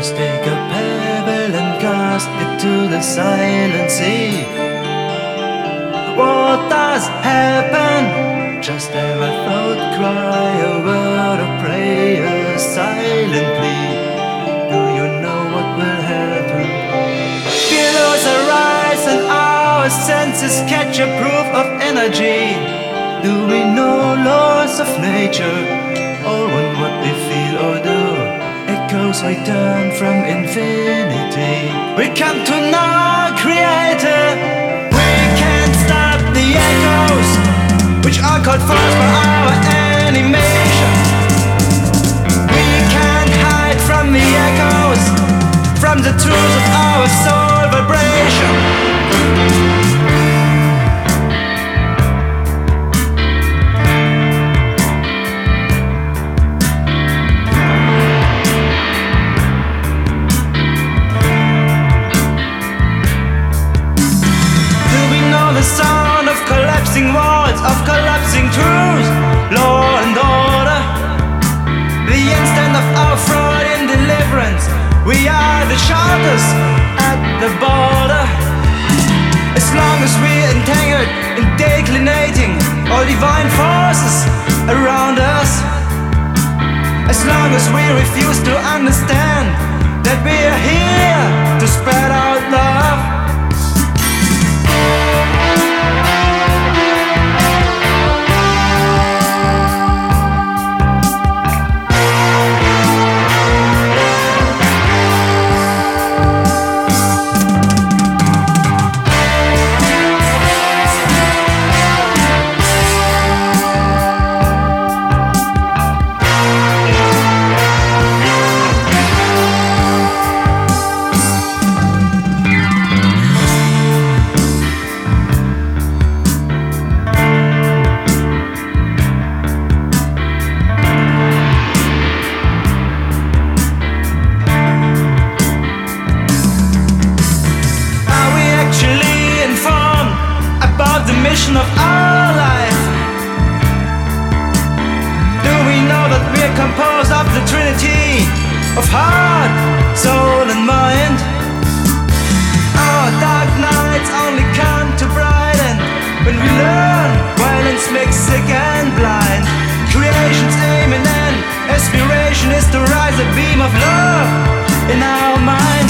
Just take a pebble and cast it to the silent sea. What does happen? Just have a thought, cry a word of prayer silently. Do you know what will happen? Billows arise and our senses catch a proof of energy. Do we know laws of nature? All one what we feel or do. Echoes return from infinity. We come to know our Creator. We can't stop the echoes, which are called forth by our animation. We can't hide from the echoes, from the truth of our soul vibration. The sound of collapsing walls, of collapsing truth, law and order. The instant of our Freudian deliverance. We are the shelters at the border. As long as we're entangled in declinating all divine forces around us. As long as we refuse to understand that we're here to spread out love. Of our life. Do we know that we're composed of the Trinity of heart, soul and mind? Our dark nights only come to brighten when we learn violence makes sick and blind. Creation's aim and end, aspiration is to rise a beam of love in our mind.